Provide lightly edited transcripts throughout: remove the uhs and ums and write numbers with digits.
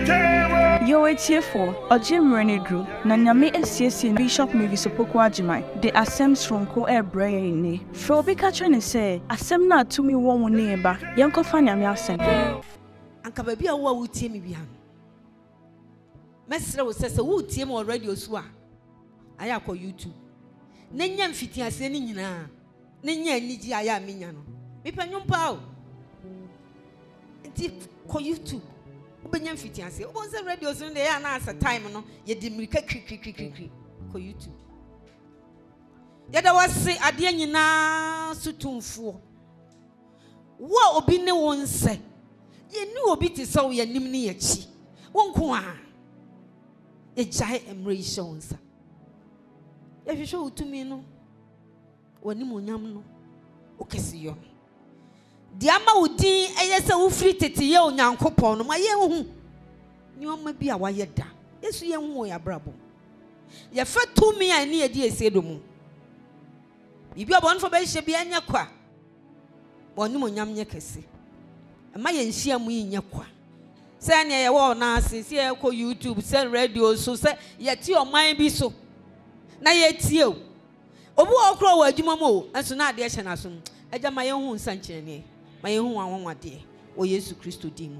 Yo, it's here for Ojim Renedru, Nanyame SCC Bishop Mevisopoko Ajimai, the Asem Stronko Air Brainy. Frobi Catching say, Asem na to me one neighbor, Yanko Fanyam Yasen. Anka baby a wo tie me bia. Mesre wo sese wo tie me already osu a. Aya akọ YouTube. Nenya mfiti ase ni nyina. Nenya aniji aya amenya no. Me panwom pa o. Nti ko YouTube. Obenya mfiti ase. Obon se radio so dey na asa time no ye di mirika kri ko YouTube. Yeda wase ade nyina sutumfo. Wo obi ne won se. Ye ni obi ti so ye nim ne yachi. Wonko a. E jai emretions. Ye hwehwe utumi no. Woni monyam no. Okesi yo. Diama udin eyese wo free tete ye onyankopon no ma ye hu ni oma bi a waye da yesu ye hu ya brabo ye fa tumi a ni edi esedo mu bibi obon fo be hye bia nya kwa woni monyam nye kese ma ye nhia mu nya kwa se ne ye wo na ase se ye ko YouTube se radio so se ye ti oman bi so na ye tie o obu okro wa adwuma mo enso na ade hye na so eja ma ye hu nsankyere ne ma ye hu wanwade o Yesu Kristo dimu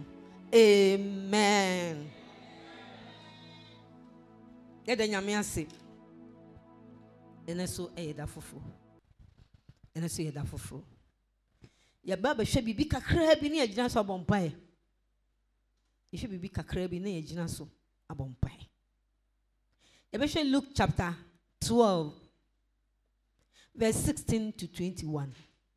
amen yeda nyame ase eneso eyeda fofo eneso yeda fofo ya baba hwe bibi kakra bi ne agina so abompai ye hwe bibi kakra bi ne agina so abompai ye be hwe Luke chapter 12 verse 16 to 21.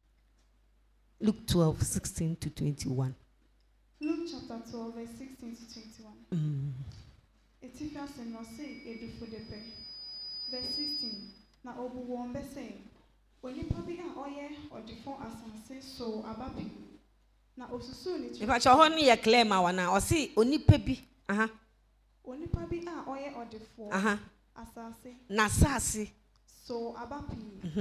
Luke 12, 16 to 21. Luke chapter 12, verse 16 to 21. Etifia se no say edifo depe. Verse 16. Na obu won be say onipa bi a oye odifo asase so abapi. Na osusu ni chi. Ifa cho ho ne ye clear ma wana o say onipa bi aha. Onipa bi a oye odifo aha asase. Na asase so abapi.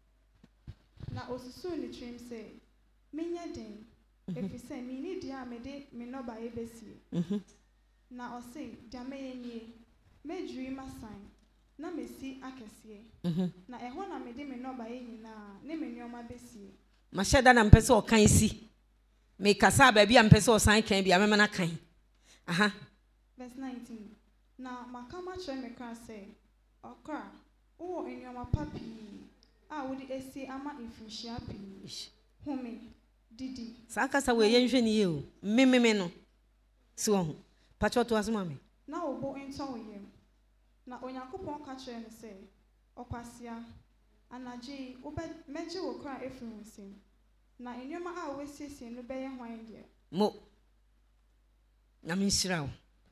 Na osusu ni trim say Minya den efise mi ni dia me de me no ba ebesie na o say dia me yenie medwiri masan na mesi akese na eho na me de me no ba yenyina ne me nioma besie ma sheda na mpese o kan si me kasa ba bia mpese o san kan bia me na kan aha verse 19 na makama chere me kan say okra o enioma papi a wo de esi ama ifushia pi home Didi. Sakasa we yenhwe ni ye o. Mmemme no. Si wo ho. Pacho to asoma me. Na obo ento yem. Na Onyankopon ka kire ne se, okwasia anaje obe meje wo kra efiri nsim. Na enyoma a wesiesie no beye hwan de. Mo. Na me nhira wo.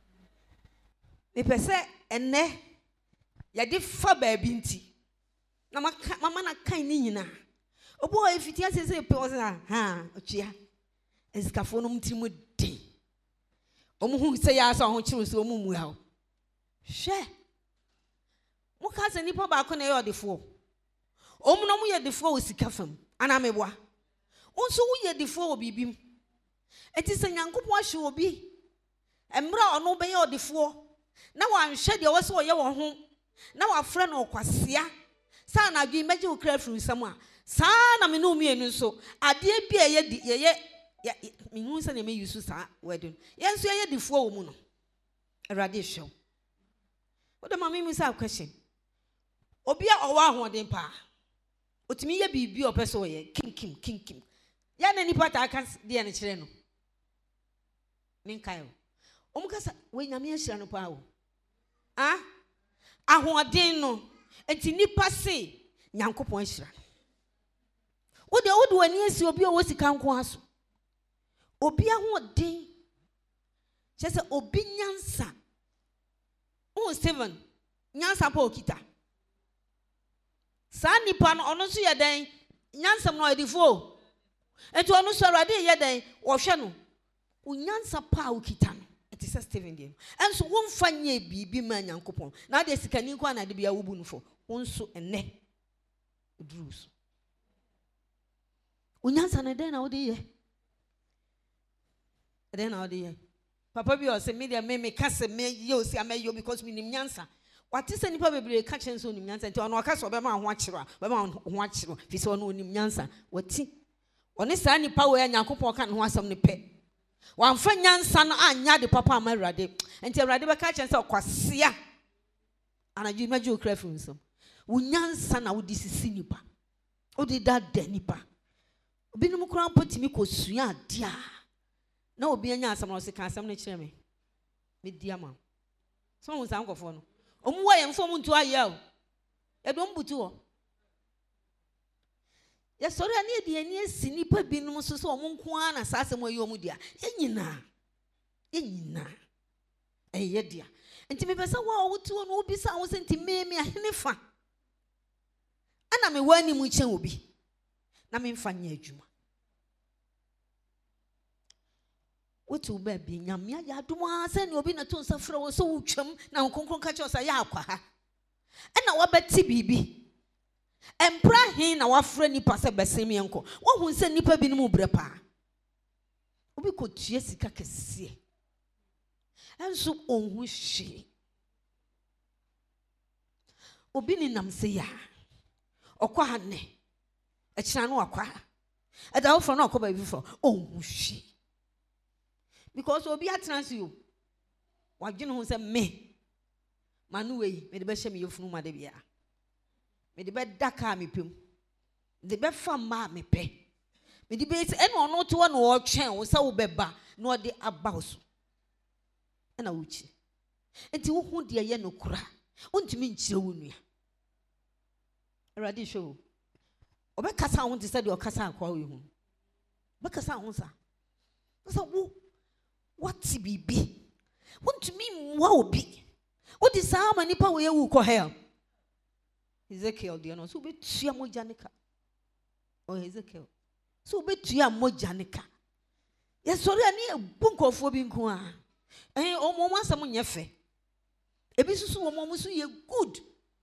Me pese enne ya de fa ba bi nti. Na mama na kan ni nyina. Obo efiti asese pe oza ha otua esikafo no mtimu de omuhu se ya so ho kyiru so omumu ha hwe mo ka se nipa ba ko na ye odefo omuno mu ye defo osikafam ana meboa onso wo ye defo obibim eti se nyankopon ahwe obi emra ono be ye odefo na wanhwe de wo se wo ye wo ho na wafre no kwasea sa na adwi meje wo kra fru nsam a Sana me no mienu so ade bia ye minhu se na me yusu sa wedun yenso ye difuo wo mu no awrade hwew wo de mama mi sa question obi a owa ahoden pa otimi ye bibi opeso ye kim ya na nipa ta aka de ne kire no minkai o omukasa we nyame ahira no pa o ahoden no enti nipa se nyankopon ahira Ode wani esi obi o wosika nko aso. Obi ahoden. Chese obi nyansa. O Steven, nyansa pa okita. Sa nipa no ono so ye den, nyansa no edifo. Enti ono so awrade ye den, wo hwe no. O nyansa pa okita no. Eti se Steven dem. Enso wo mfa nye bibi ma nyankopon. Na de sikani nko na de bia wo bu nfo. Wonso ene. Odruso. Unyansa na den na odi ye. Den na odi ye. Papa bi o se media me kase me yo si amayo because me nim nyansa. What is any papa be catch and so nim nyansa nti ono akase obema ho akiro bema ho akiro fi se ono nim nyansa wati one saa nipa we Nyankopon ka ne ho asem ne pe wamfa nyansa no anya de papa amarade nti awrade be catch and say kwasea anaju maju krafu nso wo nyansa na wo disisi nipa wo de da nipa obinum kura mpotimi kosua dia na obi anya asam no se ka asam no kire me dia ma so mo san kofo no omu wa yem so mo ntu aye o edom butu o ya sori ani edi ani esi nipa binum so so omu nko ana sa asam ayi omu dia yenyina eye dia enti me pesa wa wotu no obi sa wo senti meme ahenefa ana me wani mu chen obi na me mfa nya adwuma wotu ba bi nyame ya adoma se ne obi na to nsa fra wo so wotwam na nkonkron ka che osa ya akwa ha na wabati bibi empra hin na wafra nipa se besem yenko wo hu se nipa bi no mu bre pa obi ko tue sika kese enso onhu hwe obi ni nam se ya okwa ha ne ekira no akwa eda wo fra no akwa ba bi fra onhu hwe because obi atransi you wagene ho se me manu we me de be hye me yofunu ma de bia me de be daka me pem de be fa ma me pe me de be e no no to no o twen wo se wo beba no de aba so e na wuchi enti wo hu de ye no kura ontimi nchire wo nua erade show obe kasa ho de se de o kasa akwa wo hu be kasa ho sa so wo what bibi want to mean wa obi what is how many pa we wu ko hell Ezekiel de no so be tua mojanika o Ezekiel so be tua mojanika yes sorry ani bunkofo bi nko a omo asam nyefe ebi susu omo so ye good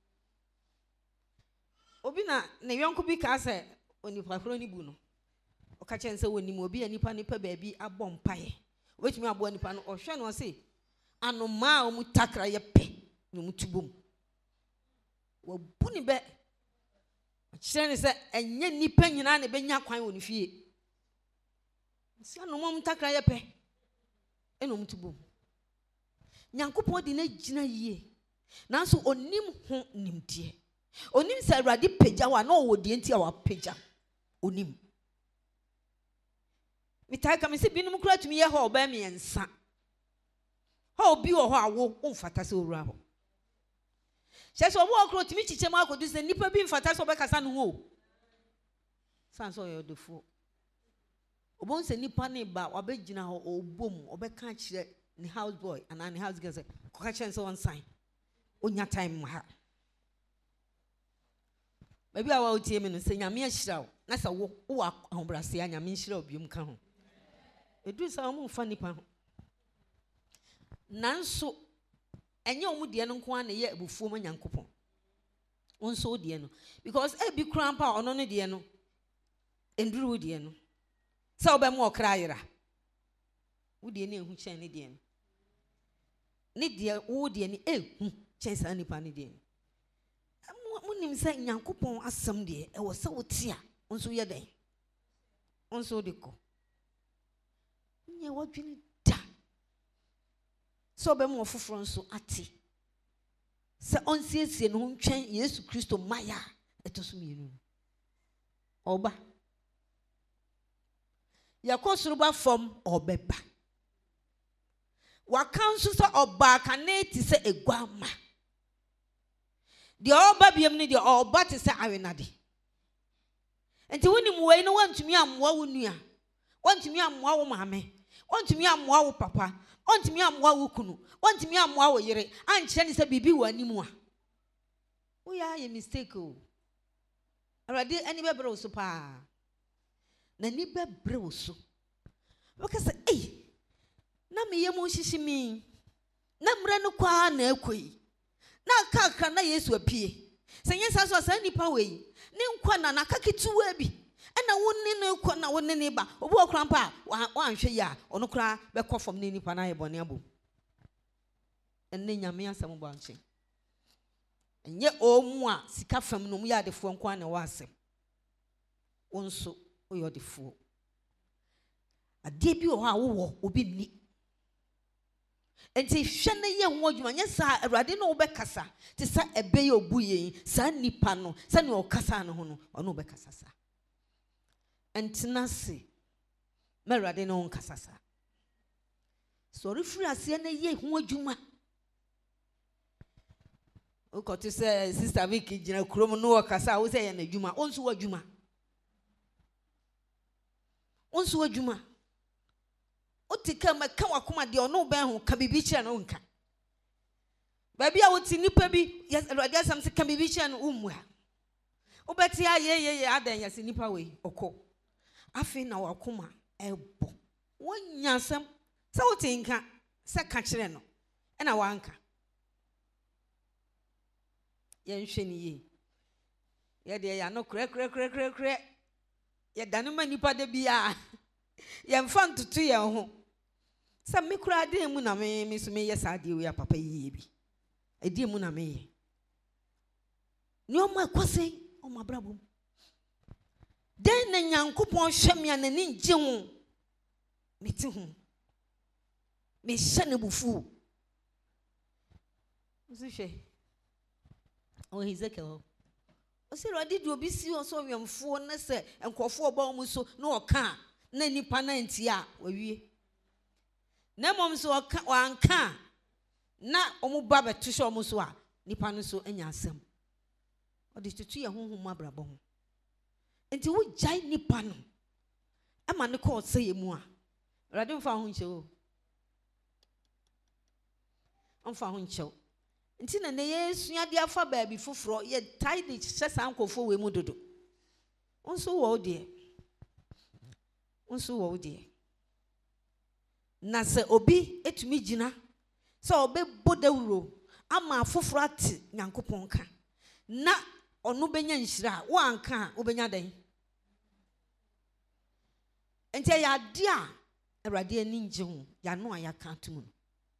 obi na ne yonko bi ka se onipa kro ni bu no o ka chen se woni mo obi anipa baabi abom pae wetumi abo nipa no ohwe no se anoma o mu takra ye pe no mu tubom wo buni be kire ne se enye nipa nyina na be nya kwan woni fie se anoma mu takra ye pe eno mu tubom Nyankopon di na gina yie nanso onim ho nimdie onim se awrade pagya wa na owo die nti a wa pagya onim mitaka me se binum kura tumi ye ho ba me ensa ha obi wo ho awo umfata se owura ho sese obo okro tumi chiche ma akodu se nipa bi mfata se obekasa no ho sanso ye odefo obon se nipa ne ba wabegina ho obom obeka kire ni house boy and ni house girl se koka chense one sign onya time ha baby awa otie me no se nyame ahira wo na se wo ahobrase a nyame nhira obium ka ho edu sa omu fa nipa ho nanso enye omu de no nko an ye abufuo ma Nyankopon onso de no because e bi krampa ono no de no enduru de no sa obem okra yira wo de ne ehu chen ne de no ne de wo de ne ehu chen sa nipa ne de munim se Nyankopon asem de e wo se wo tia onso ye den onso de ko nye wadwini da so be mo foforo nso ati se onsiesie no ntwen Yesu Kristo maya etoso mienu oba yakosuru ba fom obeba wakanso se oba kaneti se eguama de oba biem ni de oba te se awenade enti woni muwei no wantumi amwa wonua wantumi amwa wo maame wantumi amwa wo papa wantumi amwa wo kunu wantumi amwa wo yere ankyere ni se bibi wani mu a wo ya ye mistake o arade ani bebre wo so pa na ni bebre wo so wo ka se na me yemu hihimi na mra no kwa na akoi na kakra na Yesu apie se nyesa so sa nipa wei ne nkwa na nakaketuwa bi And I wouldn't know na wouldn't neighbor. Obo crampa one share ya or no cry back off from Nini Panay Boniabu. And then Yamia some bunching. And yet oh moi sika from no ya the phone kwana was him. Onso or the fool. A debut or how will be neat. And say, Shana young woman, yes, sir, a radino becassa, to say a bay of buye, san nipano, san no casano, or no becassa. And Tinasi, Meradino Casasa. So if we are seeing a year, who would you? O got to say, Sister Vicky, General Cromono Casa, was saying a Juma, also a Juma. Also a Juma. Otika makawa kuma de ono ben ho ka bibichi na onka baby a woti nipa bi yes already asam se ka bibichi na umwa obeti aye adan yes nipa we okọ afi na wakoma ebo wonya asam se woti nka se ka kire no e na wanka ye nhwe ni ye ye de ya no kre ye danuma nipa de bia yɛmfa ntutu yɛn ho sɛ me kura de mu na me so me yɛ saa de we papa yie bi edi mu na me yɛ ni o ma kwase o ma brabo den na Nyankopɔn hwɛ me anani ngye ho me ti ho me hyɛ ne bufu usi hwɛ o Hezekiel o se radi do obi si o so wemfo na sɛ nkɔfo oba mu so na ɔka na nipa na ntia wawie na mom so wanka na omuba beto hye omu so a nipa no so anya asem odi tutu ye honhom abrabo ho enti wo jai nipa no ama ne ko se yemu a rade mfa ho nche o mfa ho nche enti na Yesu ade afa ba bi foforo ye tide hye sankofo we mu dodo onso wo de unsu wo de na se obi etumi gina se obe bodawuro ama afoforo ate Nyankopɔn ka na ono benya nhira wo anka obenya dan enti ya de a Awurade ani ngye ho ya no ayaka atum no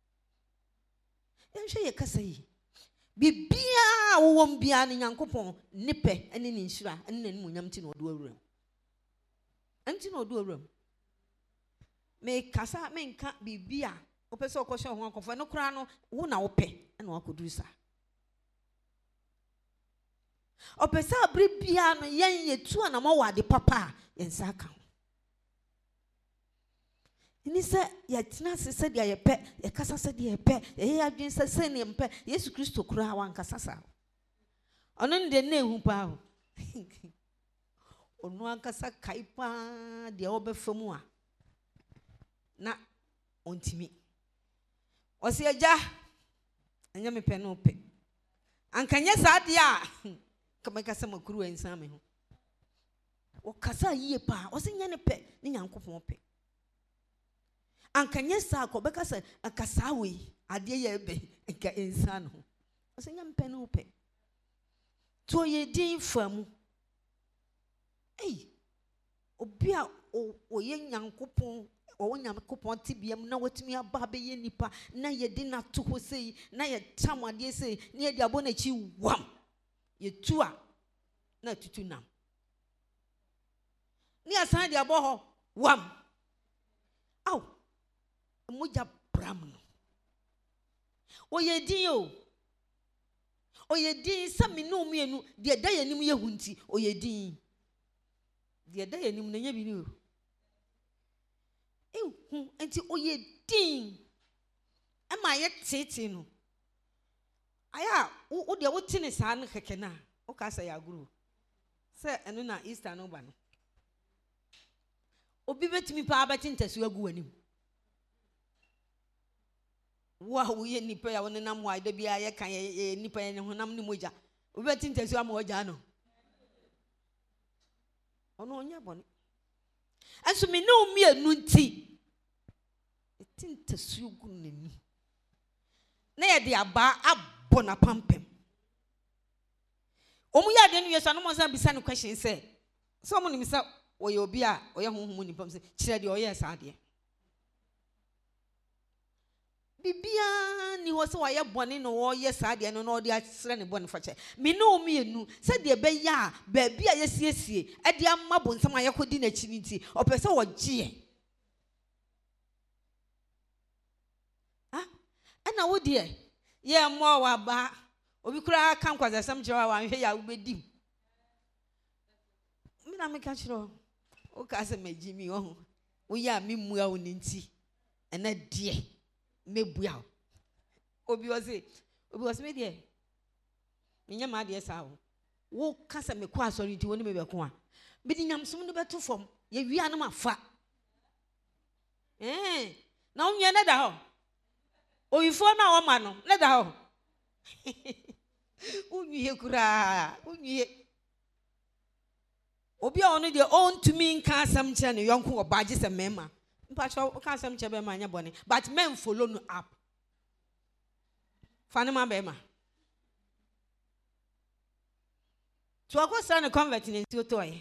enhwe ye kasa yi bibia wo mbia ne Nyankopɔn nipe ene ne nhira ene ne munyam ti no do awuram anti no do awuram me kasa me nka bibia opese okoshe ho akofo no kra no wo na wo pe na wakoduru sa opese abri bia no yen yetu na ma wade papa yen saka ni se ya tina se de ye pe ye kasa se de ye pe ye adwen se ne mpe Yesu Kristo kra wan kasa sa ono nde na ehu pa ho onu ankasa kaipa de obefamu a na ontimi osi aja anya me pe no pe ankanya saade a kama kasa makuru ensan me ho o kasa yie pa osi nya ne pe ne Nyankopɔn pe ankanya sa ko be kasa akasa we ade ye be nka ensan no osi nya me pe no pe to ye din famu obia o ye Nyankopɔn o Nyankopɔn tibiam na watumi aba be ye nipa na ye de na to ho sei na ye tamade sei na ye de abona chi wam ye tua na tutu nam ni asan de abo ho wam aw moja bram no o ye din o ye din sami no mienu de da ye nim ye hunti o ye din de da ye nim na nya bi ni o enti oye din e ma ye tete no aya wo de wo tine saa no keke na o ka sa ya guru se eno na Easter no ba no obi betimi pa abati ntasu agu anim wo ye nipa ya wona nam wa da bia ye kan ye nipa ye honam ni moja obi beti ntasu ama oja no ono onya bone aso me no mi anu nti etintasu gu nani na ye de aba abona pampem omu ya de no yeso no mo san bisa no question say Someone himself, or you'll be a or young woman in Pomsey, Chedi or yes, idea. Bibia, you was so I have one in or yes, idea, and all the accident one for check. Me no me no, said the beya, baby, yes, at the mabon, some I could dinner chinity, or person or G. Ah, and now, dear, yeah, more about. Obi kura kan kwaza sam jewa wa hwe ya ubedi mi na me ka chiro o ka se magimi o wo ya mi mua wo nti ena de mebua obi o se me de me nya ma de sa wo ka se me kwa asori nti wo ni me be ko a bi di nyamsom no beto fom ye wi anu mafa na onye na da ho oyifo na wo ma no na da ho unye kura unye obi a onu de on to me nka asam kire ne yonko obaje se mema mpacho ka asam kire be ma anya bone but men follow no up fane ma be ma to akosa ne convert ne ti otoye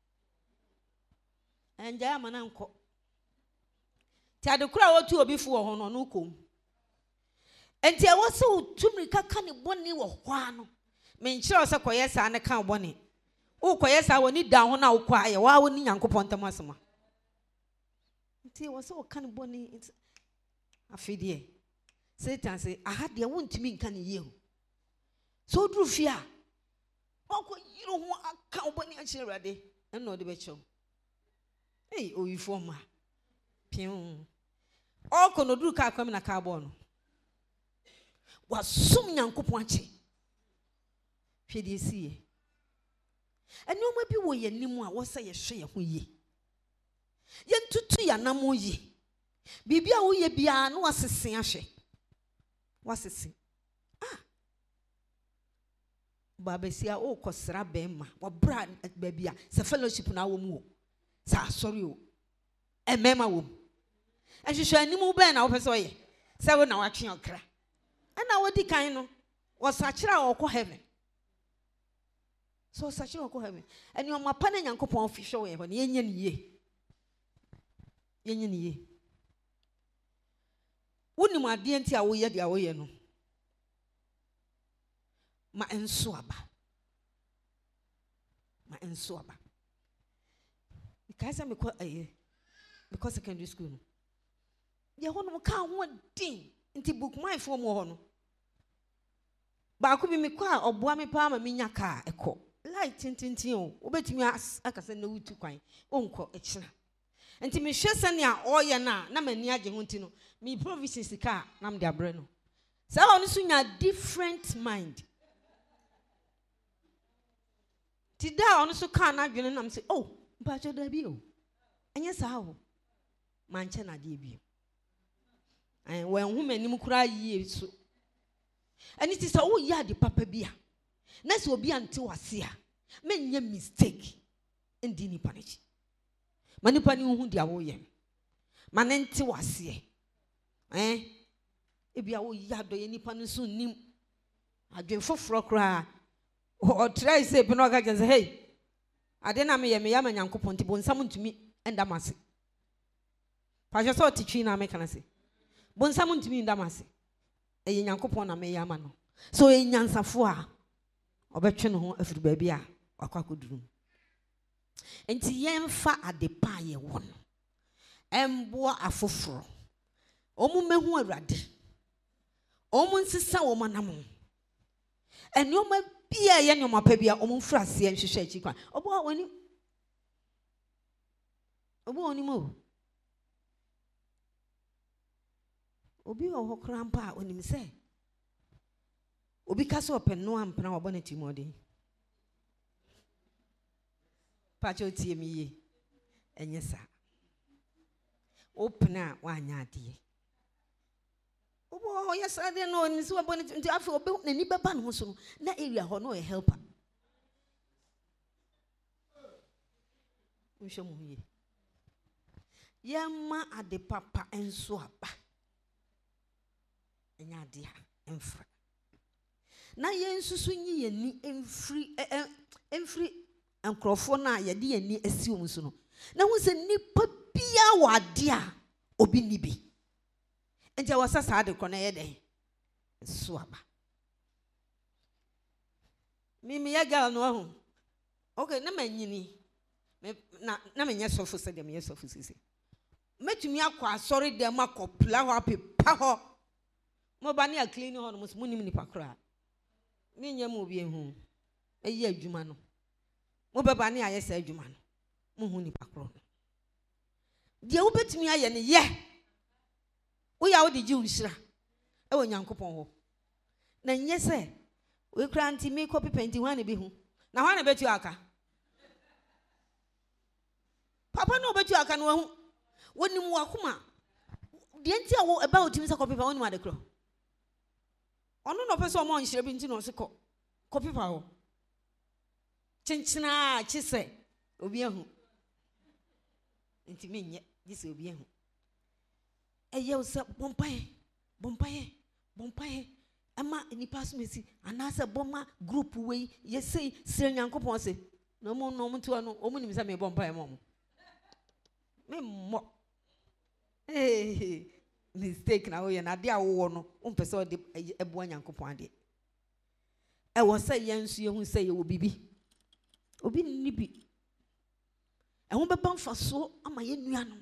enja amana nko ti adekura wotu obi fu wo ho no no kom enti e wo se utumi kaka ne boni wo kwa no me nkyere se koye sa ne kan boni wo koye sa woni da ho na wo kwa ye wa woni Nyankopon tam asema enti wo se wo kan boni afidie Satan say aha de wontumi nka ne ye o so duru fia oko yiro ho aka boni a kyere rade enno de be chew oyifo ma piu oko no duru ka akwam na ka bo no wasum Nyankopon ache hwede esie enoma bi wo ye nimu a wo se ye hwe ye ho ye ye ntutu ya namo ye bibia wo ye bia no wasese ahwe wasese babesia o kosra bema wo bra babia se fellowship na wo mu o sa sorry o emema wo ehwehwe animu be na wo pese oye se wo na watwe okra ana wodi kan no wasachira okọ heaven so wasachira okọ heaven eni o mapa na Nyankopon ofihwe wo ye ho ne yenye ne ye woni mu ade enti a wo ye dia wo ye no ma enso aba because me ko because secondary school no ye ho no ka ho din nti book my form wo no ba ko bi me kwa oboa me pa ma menya ka ekọ light tintintin o obetumi akasa na wutu kwan onko ekira nti me hwese ne a oye na mani age ho nti no me provisions ka na me de abre no sa wonu so nya different mind ti da onu so ka na dwene nam say oh mpa cho da bi o enye sa ho manche na de bi when women nim kura yie so and it is a wo ya de papa bia na se obi ante wase a menye mistake ndi ni panichi manipa ni hu dia wo ye manente wase ebia wo ya do ye nipa no so nim adwen foforo kura o try say pe no ga je say hey ade na me ye me ya ma Nyankopon ti bo nsam ntumi endamase pa je so titwi na me kana say bonsam ntimi ndamase eye Nyankopon na me yama no so enyansafo a obetwe no ho afiri baabi a akwakoduru enti yemfa adepa ye wo no embo afoforo omu mehu awurade omu nsisa wo manam enioma bia ye nyoma pa bia omu mfrase nhwehwe achi kwa obo woni mo obi wo hokrampa onim se obi kaso openno ampna wo bona timode pacho tie mi ye enye sa opena wa anya ade obo yesa de no ni so bona nti afi obi nani beba no so na area ho no e helper nhwe mu ye yema ade papa enso aba enya ade emfra na yensusu nyi ye ni emfri nkrofo na ye de ani asi wo so no na hu se nipa bia wade a obi ni bi enti a wasa saa de kro na ye den so aba me ya gal no ho okay na manyini na menye sofo se de me sofo sisi metumi akwa asori de makopla ho apepa ho mo ba ne a clean ho no mo nim nipa kra me nya mo bi ehu eyi adwuma no mo beba ne aye sa adwuma no mo hu nipa kra no de wo betumi aye ne ye wo ya wo de ji unhira e wo nyankopon ho na nye se we kra anti me copy painting wan be hu na wan betu aka papa no betu aka no hu wonim wakoma de nti a wo eba otimi se copy pa wonim ade kro ono no pese o mo nhire bi nti no se copy pa ho chinchina chise obi ehu nti me nye gise obi ehu eye wo se bompaye ama nipa so mesi anase boma group we yesi sire nyankopon se no mo to no o mo nim se me bompaye mo me mo mistake na wo ye na de a wo no o mpese o de ebo nyankopon ade e wo se yensu ye hu se ye wo bibi obi ni bi e ho beba mfaso ama ye nuanom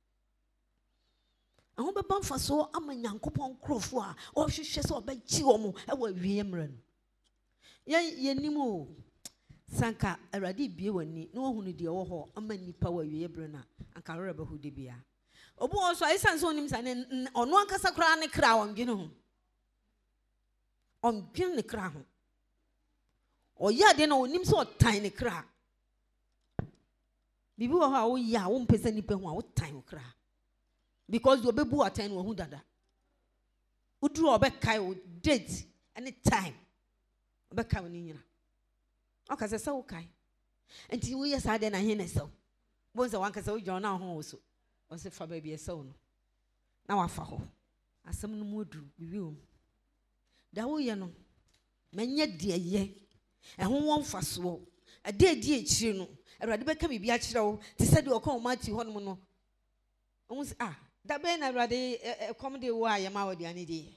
e ho beba mfaso ama nyankopon krofo a o hwehwe se obegyi wo mo e wo awie mra no ye nimu sanka awrade bie wani na wo hunu de wo ho ama nipa wo awie bre na anka rere ba hu de bia obu so aisan so onim sa ne ono ankasa kra ne kra ondwene ho ondwene ne kra ho oya de na onim so otan ne kra bibi wo ha wo ya wo mpesa nipa ho a wo tan wo kra because you obebu atan wo hu dada uduru obekai wo date any time obekai wo ni nyina okase se wo kai enti wo yesa de na he ne so bonza wankasa wo jona ho wo so o se fa ba bia se wo no na wafa ho asem no mu oduru bibi wo da wo ye no menye de ye e ho won faso ade di ekire no awrade beka bibi a kire wo te se de o kan o mati ho no no o se da be na awrade kom de wo aye ma wo de ani de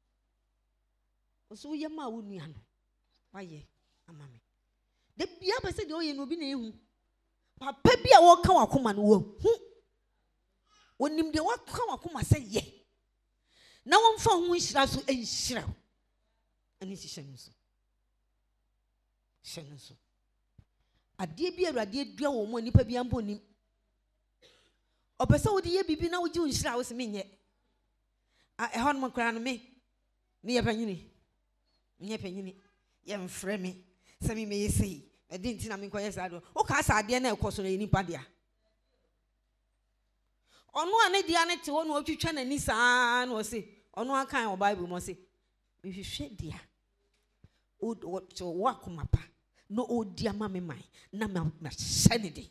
o so ye ma wo nua no waye amame de bia be se de o ye no bi na ehu papa bia wo kan wakoma no wo hu onim de wo kan wakoma se ye na wo mfa hu nhira so enhira ani hihye no so ade bi awrade adua wo mo nipa bia mpo nim opese wo de ye bibi na wo ji nhira wo se menye e hon mo kra no me ye panyini ye mfre me se me yesi e di ntina me nkoye sa do o ka sa ade na ekoso na nipa dia onu ane dia ne te wo no otwetwa na ni saa na o se onu akan o bible mo se me hwehwe dia o wo akomapa no odia ma me man na ma hyane de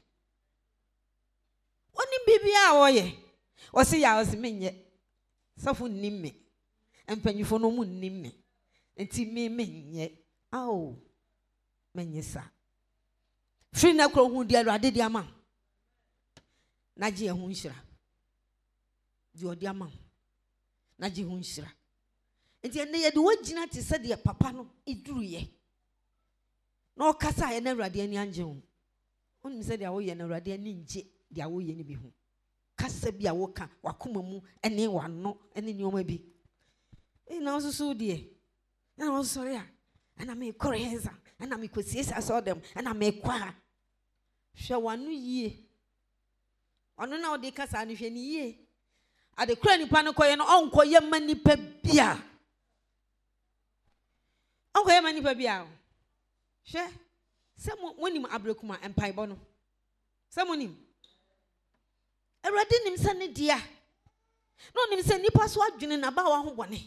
oni bibia wo ye o se ya o se menye safo nimme empanyifo no mu nimme enti me menye aw menye sa firi na kro hu dia awrade dia ma na je hu nhira di odia ma na je hu nhira enti ene ye de wagina te se de papa no iduru ye no kasa ye na awrade ani anje hu onim se de wo ye na awrade ani nje de wo ye ni bi hu kasa bi a wo ka wakoma mu ene wano ene nioma bi na wo so de na wo so ya ana me koreza ana me kosiesa so dem ana me kwa hwe wanu yie ono na wo de kasa no hwe ni yie ade kura nipa no koye no onkoye manipa bia onkoye manipa bia hwe se monim abrekuma empaibo no se monim awrade nim se ne dia no nim se nipa so adwene na ba wa ho bone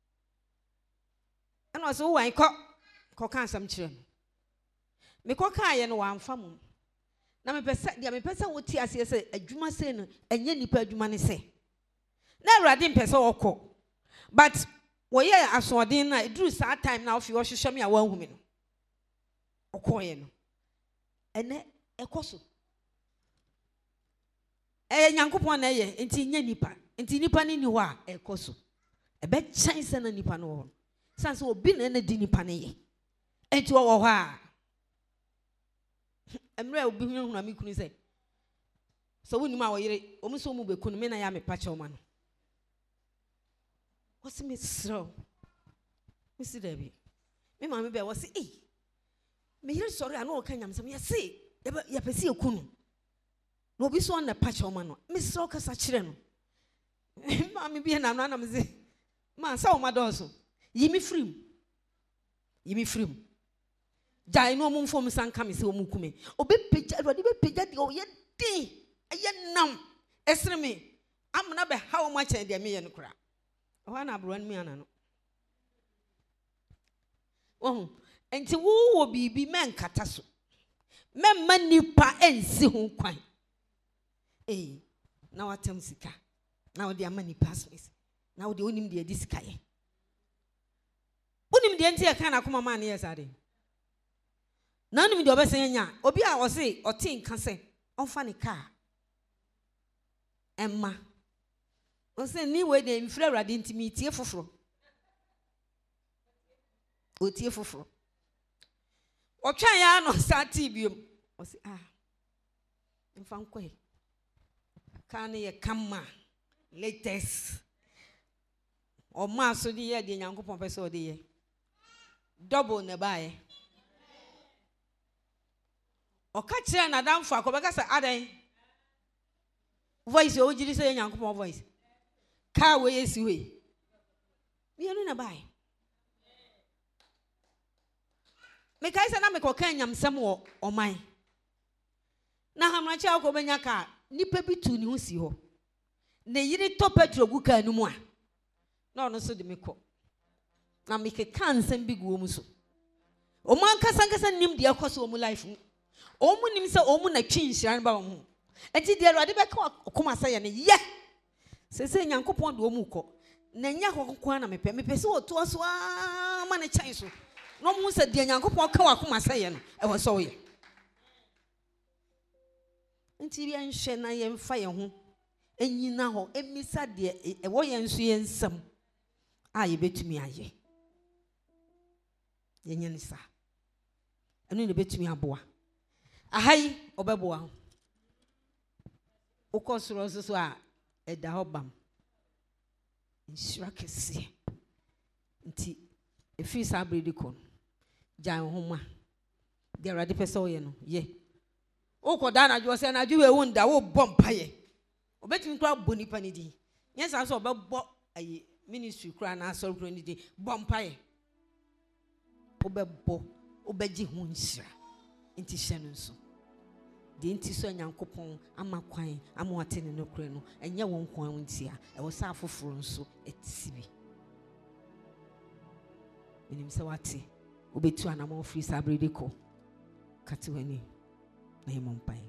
ana so wan ko kan sam kire me ko kan ye no wa amfa mum na me pesa wo ti ase se adwuma se no enye nipa adwuma ne se na awrade mpesa woko but wo ye asodin na eduru sa time na ofi wo hwehwe me a wanhu me no okoye no ene ekoso nyankopon na ye enti nya nipa enti nipa ni ho a ekoso ebe chan se na nipa no ho sanse obi na di nipa ne ye enti wo ho a emre obi hu na me kunu se so woni ma wo yire o muso mu be kunu me na ya me pa che o ma no what's me sro me see there be me ma me be wo se me yire sorry ana o kan nyam se me se ya pesi ekunu no obi so na pa che o ma no me sro kasa kire no ma me bi na na me se ma sa o ma do so yimi frim jai no mum fom san kam se o mu kume obi pejja ade be pejja de o ye din aye nam esre me amna be ha o ma chen de me ye no kura o na abro an mi ana no enti wo bibi men kata so memma nipa ensi ho kwan na watem sika na wo de amani pasmes na wo de onim de adi sika ye onim de enti e kan akoma ma na ye sade na onim de obesen nya obi a wo se otin ka se onfa ne ka emma o se ni we de mfra awrade ntimi tie foforo o tie foforo o twan ya no sati biom o se mfa nkwe ka ne ye kama latest o ma so di ye de nyankopon pese o de ye double ne bae o ka kire na damfo akobeka sa adan voice o jiri se nyankopon voice ka we yesi we bienu na bae me kai se na me ko kan nyamsem wo oman na hamrachi akobenya ka nipa bi tu ni ho si ho na yiri to petro gu ka nu mu a na ono so de me ko na me ke kan nsem bi gu o mu so o man kasa nim de akoso o mu life o mu nim se o mu na twi nhyiran ba o mu enti de Awurade be ka okoma sa ye ne ye se nyankopon de o mu ko na nya kokko na mepe se o to so ma ne chan so no mu se de nyankopon ka wakoma sa ye no e wo so ye enti bi anhwe na ye mfa ye ho enyina ho emisa de e wo ye nso ye nsam a ye betumi aye ye nyane sa enu ne betumi aboa ahai obeboa ho ukosoro so a eda hobam nsura kese nti efi sa bredi kon jan homa de Awurade pese o ye no ye ukoda na jo se na ju we wunda wo bompa ye obetumi kra boni pani di nyesa so obebo ayi ministry kra na asor kra ni di bompa ye obebo obeji ho nsira nti hye no nso de nti so nyankopon amakwan amwate ne nokre no enye won kwan ntia e wo sa afoforo nso etisibi enim se wate obetu anamo free sabrede ko katwani na yemompai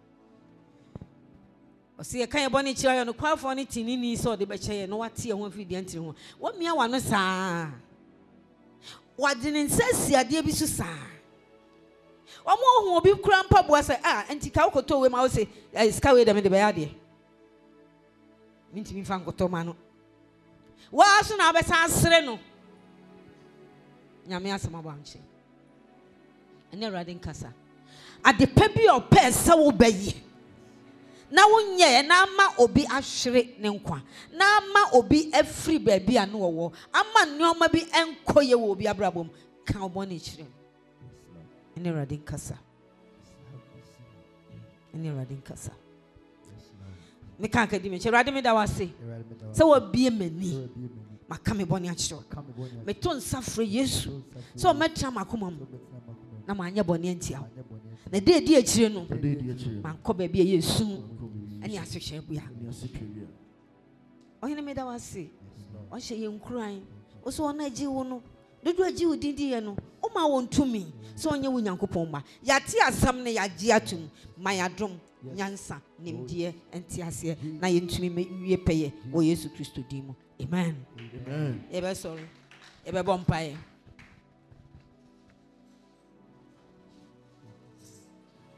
o se kan ye boni kira yo no kwafo ne tinini so de be cheye no wate ye ho afidi antiri ho wo mia wa no saa wadene nsasi ade bi so saa omo hu obi kura mpaboa se enti ka ukoto we ma wo se ska we dem de be ade minti mi fa nkoto ma no wa so na be sa asere no nyame asema ba nche ene Awurade nkasa ade pa bi o pe se wo bayi na wonye na ama obi ahwere ne nkwa na ama obi afri ba bia no wo ama nneoma bi enkoye wo obi abrabom ka obone kire ene Awurade nkasa ene Awurade nkasa me kan ka di me Awurade me da wase se wo bie mani maka me bone akire me to nsafre Yesu so metra makoma mu na manya bone antia na de di akire no man ko ba bia Yesu ani asehwe bua ohene me da wase o hye ye nkuran o so na agi wo no dodo agi wo dindi ye no o ma won tumi so onye wo nyankopon ba yate asam ne yagi atum mayadom nyansa nimdie entiase na ye ntumi wie peye wo Yesu Kristo dimu amen amen ebe sorry ebe bompae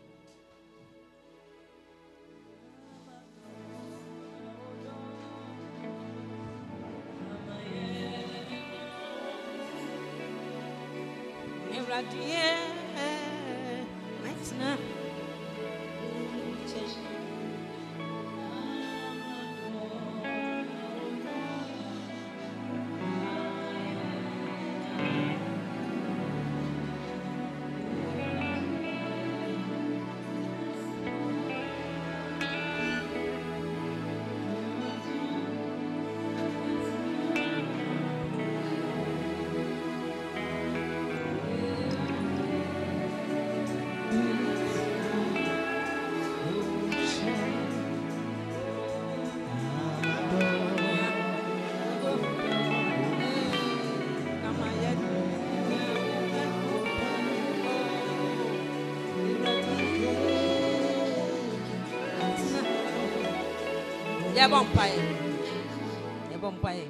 Yabompaye.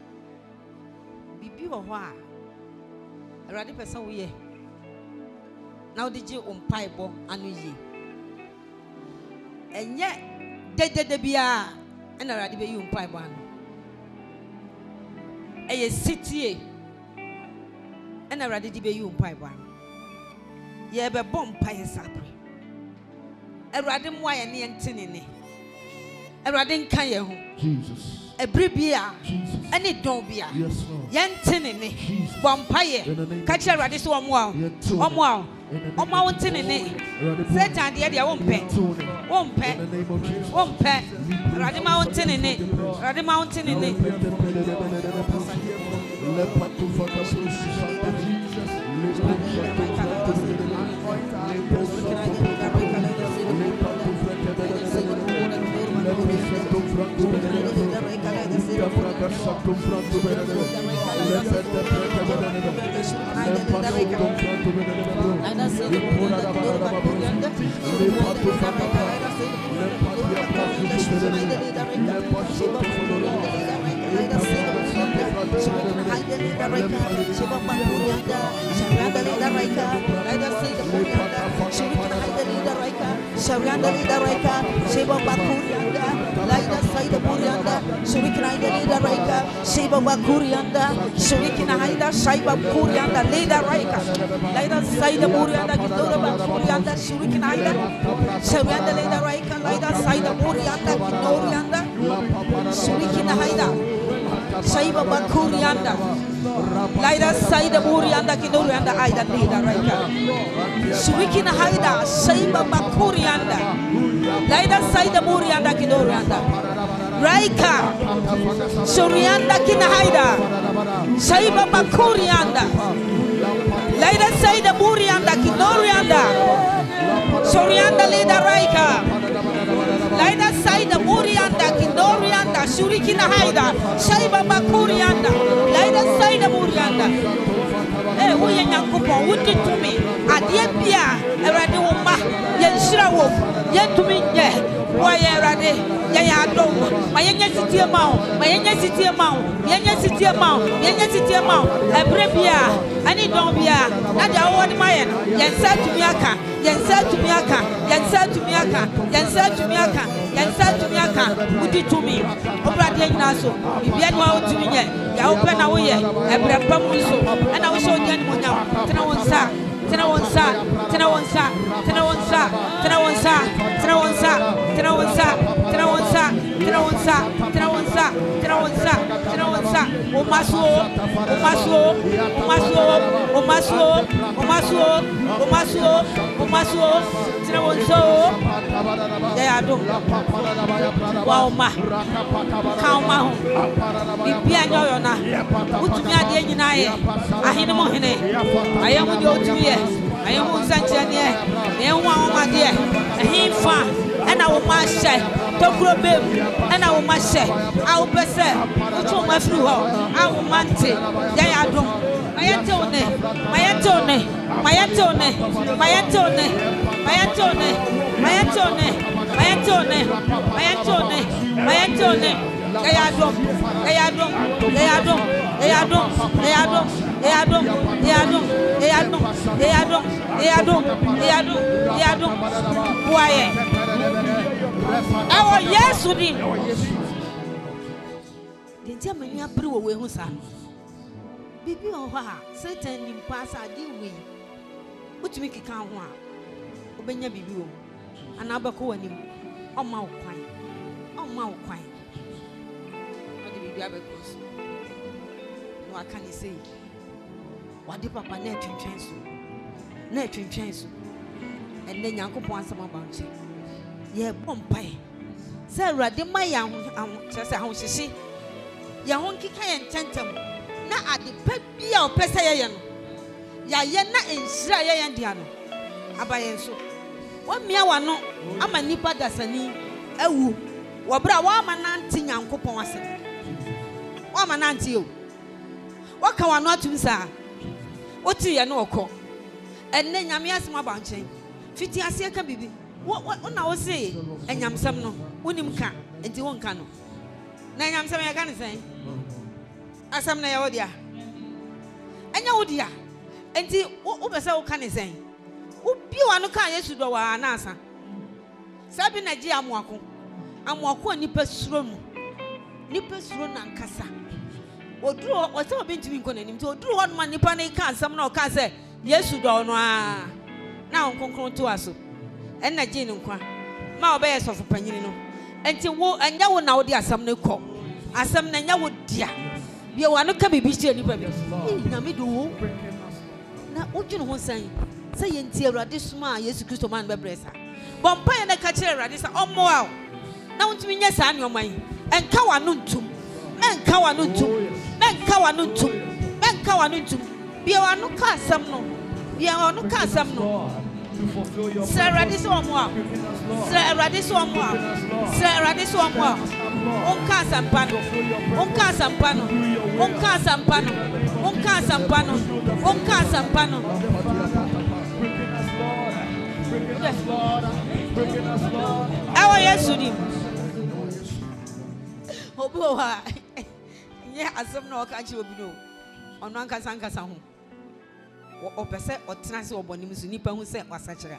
Bibi wa. Already person we. Now did you umpire bo anu ye? And yet, de bia and already be you umpire bo anu. A city and already be you umpire bo anu. Ye be bompire sapre. Already mo ya ni entini. Eradin kan ye ho Jesus ebribia ene donbia yes Lord yentinene bompaye ka che erade so omo a wontinene Satan de wompe erade ma wontinene Saiba bakurianda laida saida burianda kinorianda aida leader raika Shurikina haida saiba bakurianda laida saida burianda kinorianda raika Shurianda kina haida saiba bakurianda laida saida burianda kinorianda Shurianda leader raika laida saida burianda kinorianda Shurikina haida saiba bakurianda laida saida burianda wo ye nyankopon wo ditumi ade bia erade wo ma ye nshira wo ye tumi nye wo ye erade ye ya do ma ye nya sitie ma ebre bia ani don bia na dia wo de ma ye no ye nsa tumi aka wo ditumi obrade nyina so bibia ni wa tumi nye ya wo pe na wo ye ebre pam so ana wo so dia ni mo nya tena wonsa I am Sanchania, and one my dear, and him far, and I will my share, talk to babe, and I will my share, I will be said, which one my through her, I will mante, I don't, our yes with him. The Germany are brew away who's son. Bibi or Satan in pass, I deal with utumi keka ho a obenya bibi wo ana abako wani oma wo kwan odi bibi abeko so no aka ni sei wade papa na twentwen so enne Nyankopon asama banche ye bompai se awurade ma ya ho kyerese ha ho hyehye ya ho nkika ye ntentem na ade pa bia opese ye no ya ye na enhira ye ndia no abaye so wa mia wano ama nipa dasani awu wo bra wa ma nante Nyankopon ase wa ma nante yo wa ka wano atum sa oti ye no okọ enne Nyame asema banche fiti ase ka bibi na wo se enyamsam no wonim ka enti won ka no na enyamsam ya ka ne sen asam na ya wodia enya wodia enti wo besa wo ka ne sen wo bi wano ka Yesu do wa na asa sabi na ji amoako nipa suro na nkasa oduro o se obi ntimi nko nanim to oduro ho no nipa na ka asam na o ka se Yesu do no a na onkonkron to aso enna je ni nkwa ma obe yeso fopanyini no enti wo anya wo na wo di asam ne kọ asam na nya wo dia bia wano ka bibi hye nipa bi na me do na odwene ho san se ye nti Awurade suma Yesu Kristo man be bresa bompa ye na ka kire Awurade sa ommo a na wontumi nya sa ne oman enka wano ntum bia wano ka asam no Sir Radis Omwa, Unka Sampano. Our Yesudi. Oboa, yeah, as some no country will be no. On one Casanca Sahu. O pese o tenase oboni musu nipa hu se wasachira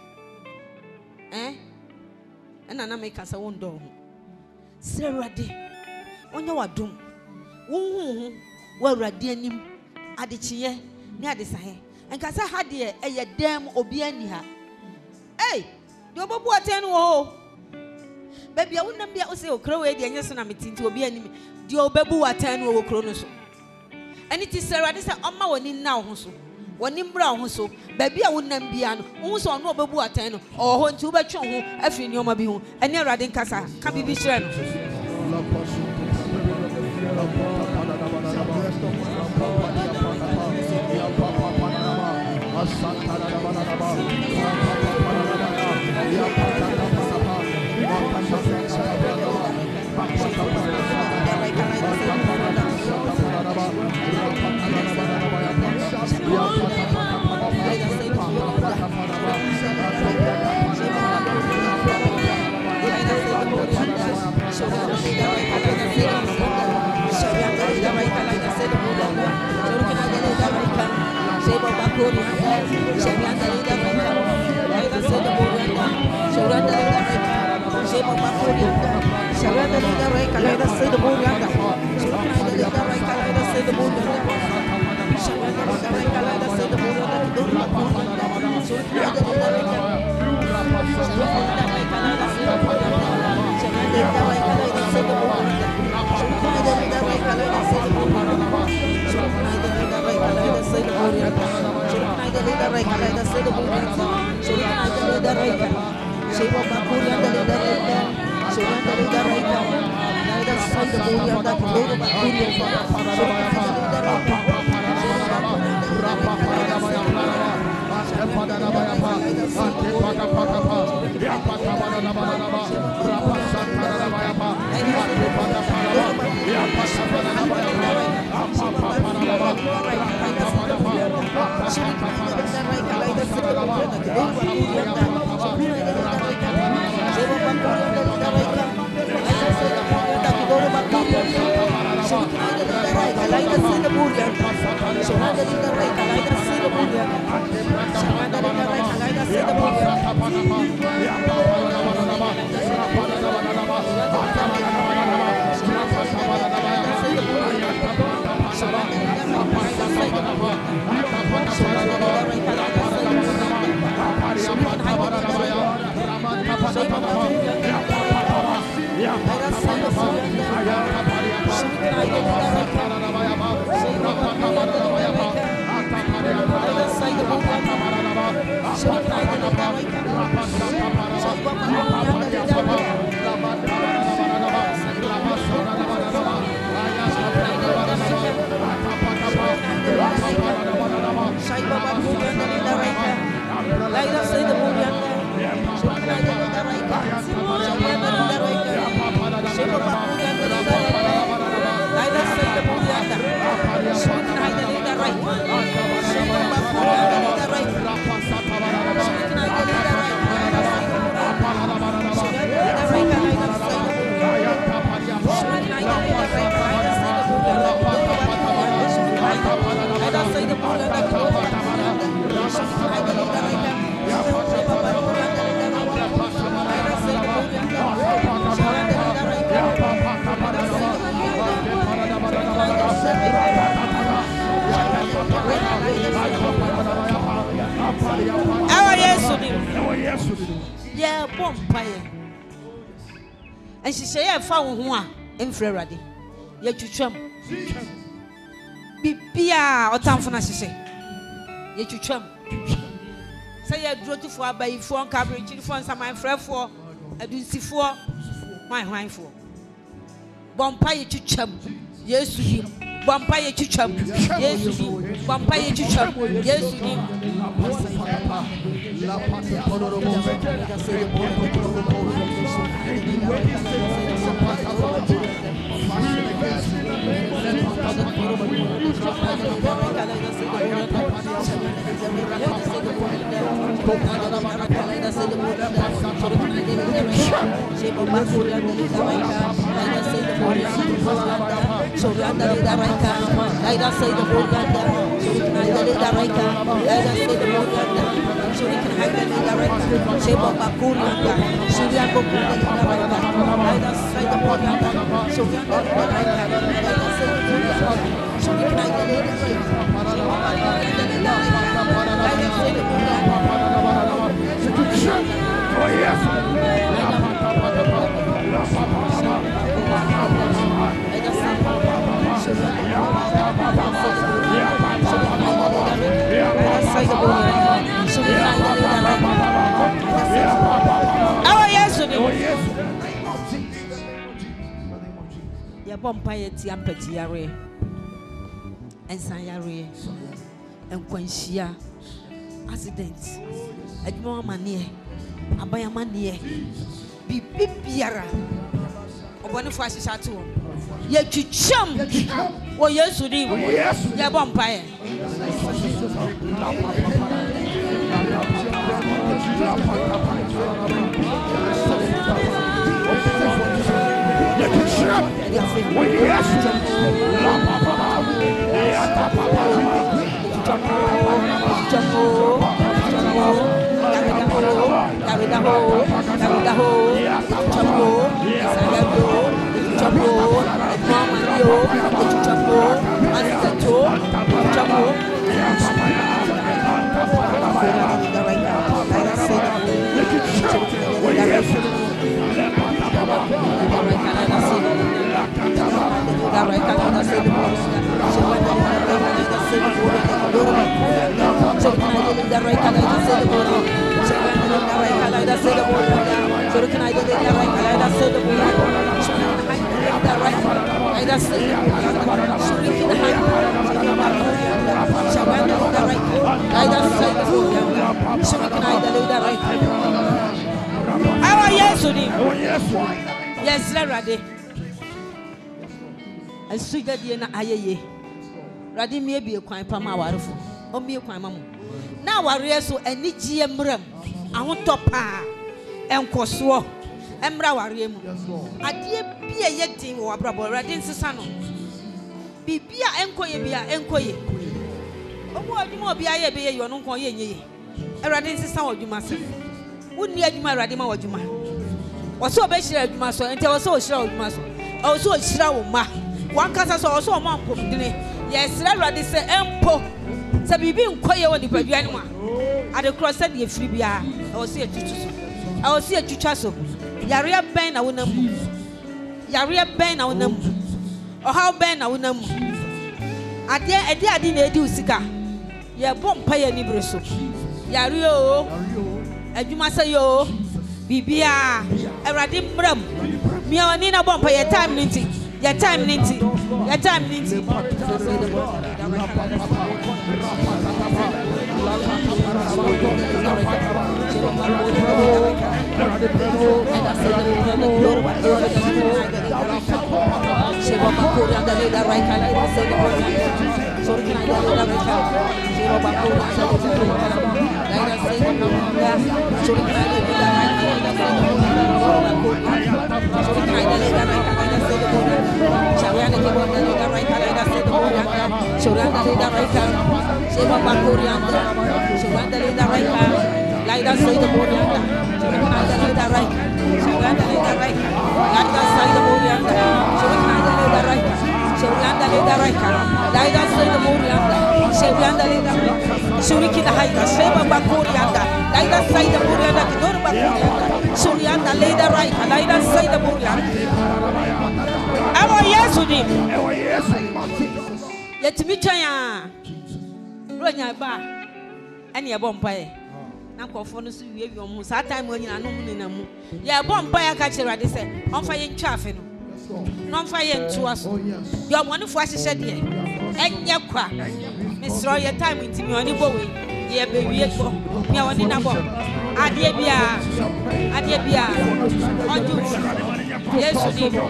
na na make asa won do se Awurade onye wadom wo Awurade anim adechiye ne adesahe enka se ha de eye dem obi ani ha de obobu aten wo baby awunam bia o se okra we de enye so na metinti obi anim de obebu aten wo okro no so ani ti se Awurade se omma woni na wo so woni mbra ho so baby a wonam bia no wo so no obebu atan no ho nti wo betwe ho afiri ni oma bi ho ene Awurade nkasa ka bibi hire no Yeah, Bompire. And she say, I found one in Ferrari. Yet you chum. Bibia or town for Nassy. Yet you chum. Say, I drew to for by phone coverage, telephone, some my friend for a do see for my wine for Bompire to chum. Yes, to him. Vampire to chum, yes, to him. Vampire to chum, yes, to him. So I don't say the word so we can handle it direct. Let us say the word so we can handle it direct. Shape of a cool so we are going to direct. Let us say the word so we can handle it direct. Let us say the word so we can handle it direct. Let us say the word. Oh yes. Bompire Tiampetiare and Sayare and Quenchia accidents at more money, Abaya money, be Piara or Boniface Chateau. Yet you chum, or yes, you do, yes, your Bompire. Yes, Radi. And Sugar Diana Aye. Radi may be a quine pama waterful, or me a quine mamma. Now I rear so any GM rum. I want top pa and Coswo and Brawarium. I dear be a yetting or a brabo, Radin Susano. Be a encoy, be a encoy. Oh, what more be I be your uncle ye? A Radin Susan, you must. Wouldn't you my Radima or you might? Was so bad, Master, and tell us so sure, Master. Also, a shroud, ma. One cast also a monk. Yes, Raddy said, Empo. Sabi quiet on the Paduanima. At the cross, said the Fribia. I will see a Chuchu. I will see a Chuchaso. Yaria Ben, I will know. Yaria Ben, I will know. Or how Ben, I will know. I dare, I didn't do Sika. Ya bomb pay a libreso. Yario, Ajumasayo, Bibia, Eradim Bram, Mianina Bompa, your time, Ninty, your time, Ninty, your time, Ninty. Let me try. Run your bar. Any a bumpire. Now, for us, we have your most time when you are known in a moon. Yeah, bumpire catcher, I say, on fire traffic. Non fire to us. Your one for us said, and your crack. Miss Roy, your time with me on your boy. Yeah, baby, you are in a bomb. Adiabia, Adiabia, yes, you need.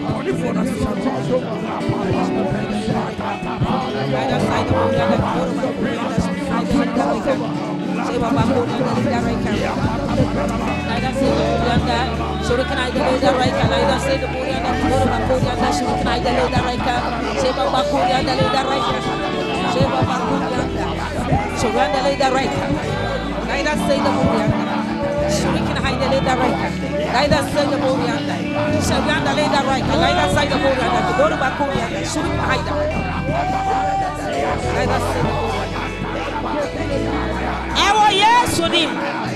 Shuriken hide the leader right. Neither say the Morianda. Shabianda leader right. Neither side the Morianda. To go to Bakuria. Shuriken hide. Neither say the Morianda. Our yes on him.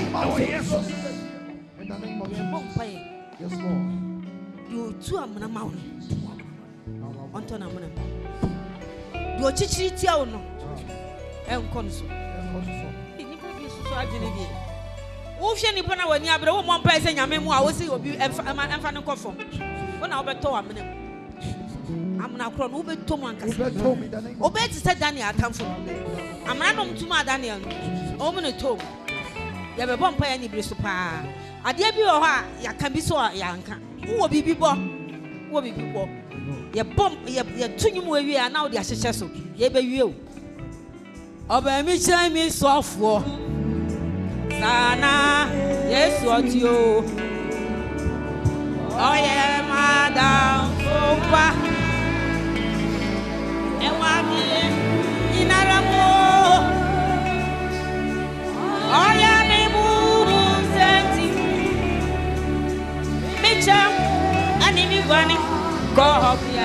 In the name of Jesus. Yes, Lord. You two are Mana Mountain. Antona Mana. You are Chichitia or no? El Consul. So I didn't get. Ocean in Pana when you have one person, I mean, I will see you and find conform. When I'll be told I'm now crown over 2 months. Obey said Daniel, I come from. I'm not on to my Daniel. Open a toe. You have a bumpire any Bristol pa. I dare be or her, you can be so young. Who will be people? Who will be people? Your bump, your twin where we are now, the successful. Ye be you. Obey me, shine me soft war. Sana, yes, what you? Oh, yeah, madam, Opa. And one in Aramo. Oh, yeah, Nemo, Santi. Mitchell, and if you want it, go up here.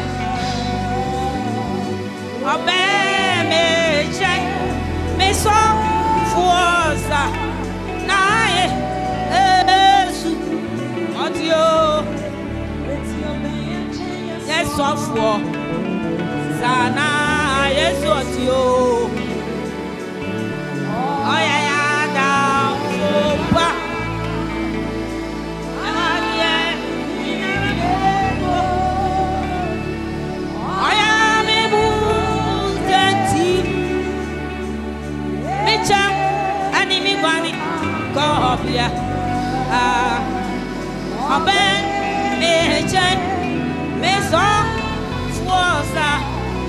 Obey me, check me so for. Yes, software. Sana, yes, what you? Oh, yeah, down, Opa. I am a movie. Mitchell, and if you want it, go up here. Ben, me check, me so was that.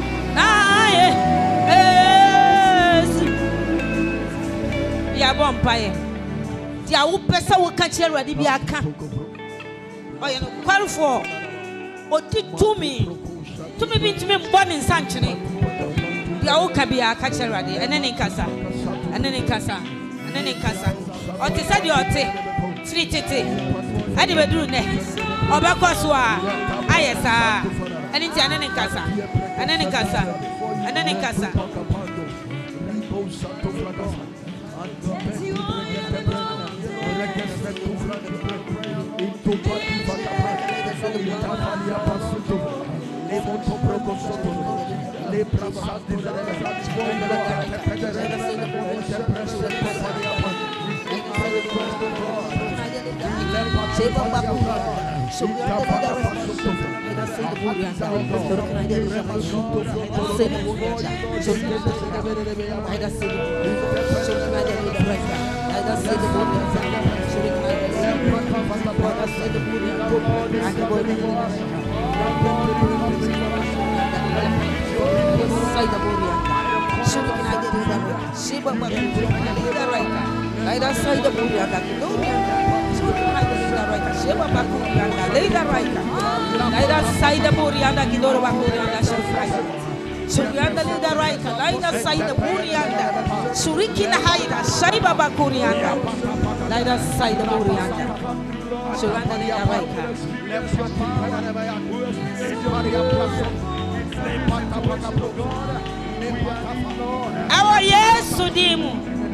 Ya bumpire. Dia wo pesa wo ka chere wade bi aka. Oye no kwarfo. Odi tumi bi ntumi mbɔ ne nsankyene. Dia wo ka bi aka chere wade ene ne nkasa. Ote sɛ di ote. Free tete. Ade beduru ne. Obakɔ so a ayesa. Ene nti ene ne nkasa. Sheba Bakurianda, Surianda Lida Raika, let us say the Burianda, Surkana de Raika, let us say the Burianda, let us say the Surkana de Raika, let us say the Burianda, Surkana de Raika, let us say the Burianda, and the Burianda, say the Burianda, Surkana de Raika, Sheba Bakurianda Raika, let us say the Burianda, Surkana de Raika, Sheba Bakurianda, Lida Raika, let us say the Burianda, Gidoro Bakurianda, Shefraika. Surianda Lida Raika, Lida say the Burianda, Surikina Haida, Shaiba Bakurianda, Lida say the Burianda, Suranda Lida Raika. Our yes to Dimu.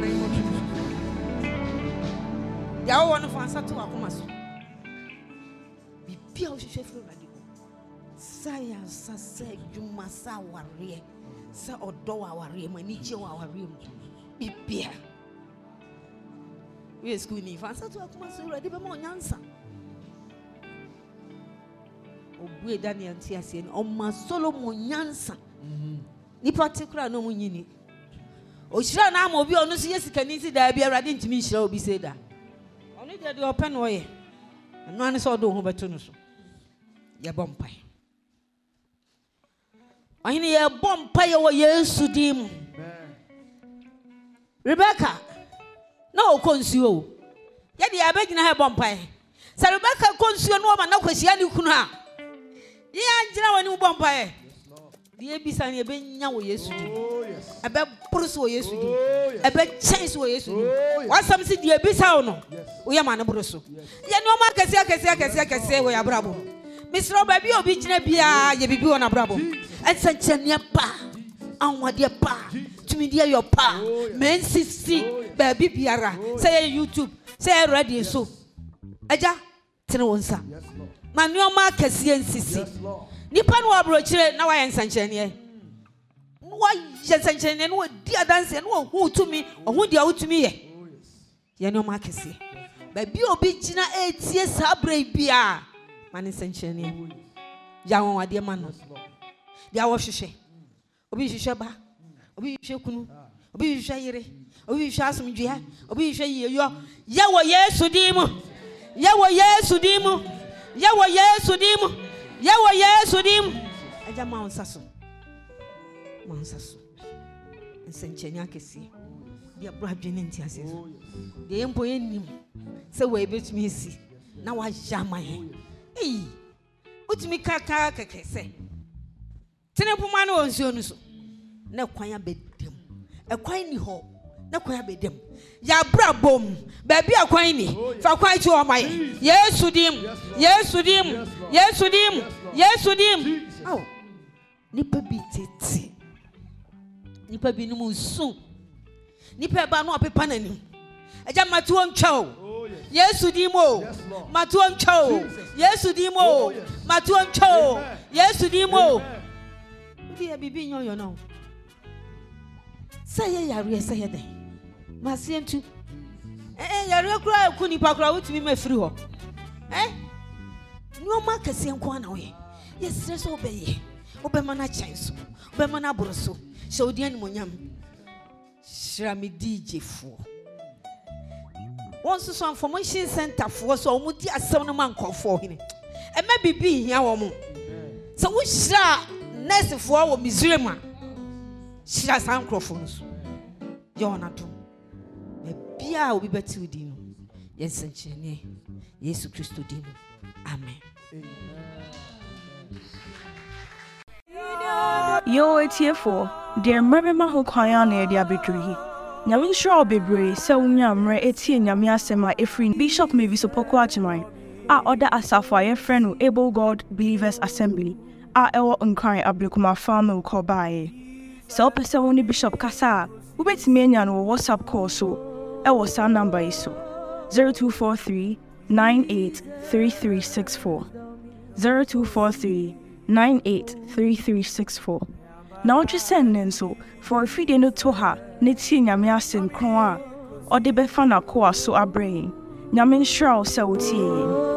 Yaw one of answer to Akumasu. Be pure chef radio. Saya say you must warrior. Sa odo warrior, manichi warrior. Be pure. We are school ni answer to Akumasu ready be more answer. Obwe Daniel Tiasien on my solo monyansa. Ni particular no munyini. Oshira na mo bi onu so yesikani da bia rade ntimi hira obi say da. Onu de open oye. Eno ane so do ho beto no so. Ye bompai. Ahini ye bompai wo Yesu dim. Rebecca. Na o konsuo. Ye de abegina he bompai. Sa Rebecca konsuo no ma na kwahia ni kunu a. Ye anjina wani bompai. The Ebisani Ebenya wo Yesu di. Ebe brusu wo Yesu di. Ebe chance wo Yesu di. What some see the Ebisa no? We are man brusu. Ye no ma kese wo ya brabo. Misro baby obi gina bia ye bibi wona brabo. Ensanchania pa. Anwade pa. Tumi dia your pa. Men sisi baby biara. Say YouTube, say radio so. Eja tene wonsa. Manu ma kese nsisi. Nipa no abrochire na wa yensanchene no wa yensanchene no di adanse no hu tumi ohun dia utumi ye no ma kese ba bi obi gina etie sabre bia mane sanchene ya won ade ma no dia wo hwehwe obi hwehwe ba obi hwehwe kunu obi hwehwe yire obi hwehwe asomdwea obi hwehwe yeyo ye wo Yesu dimu ye wo Yesu dimu ye wo Yesu dimu Yawa Yesu dim. Aja ma onsaso. Ma onsaso. Nsenchenya kesi. Dia bra dwene ntiase so. De empo enim. Se we betumi si. Na wa jama ye. Utumi kaka kekese. Tene puma na onsuo no so. Na kwan abedem. Ekwan ni ho. Na kwan abedem. Ya bra bom. Ba bia kwan ni. Fa kwan ti o mai. Yesu dim. Yesu dim. Yesu dim. Yesu dim. Aw. Nipa bi tete. Nipa bi no musu. Nipa ba no apepa nanim. Eja matuo ntwa. Yesu dim o. Matuo ntwa. Yesu dim o. Matuo ntwa. Yesu dim o. Bi bibi nyoyo no. Say yare say den. Masientu. Yare kura ku nipa kura wutumi mafiri ho. Nyoma kase nko na we. Yesre so obeye. Obema na chanso. Obema na boroso. Shodi ani monyam. Shira me DJ fo. Wonso so information center fo so omudi asem no mankofo hini. Ema bibi hia wo mo. So wo shira nurse fo wo Missouri ma. Shira san krofo no so. Ye ona to. Me bia obi beti odi no. Yesanchene. Yesu Kristo di no. Amen. Yo, it's here for dear Mabema who kaya na dia betri. Nyame sure bebre se unya mre etie nyame asema efri Bishop Mavis Opoko Agyemang a order asafa ye friend no Able God Believers Assembly a ewo nkran ablekuma farmer ko bae. Se opese woni Bishop kasa ubetimi enya no WhatsApp call so ewo sa number iso 0243 983364 0243983364. Now just send so for a feed no to her, Nitsi Nyamiasin Kroa, or the Befana Koa so a brain. Nyamin Shroud so tea.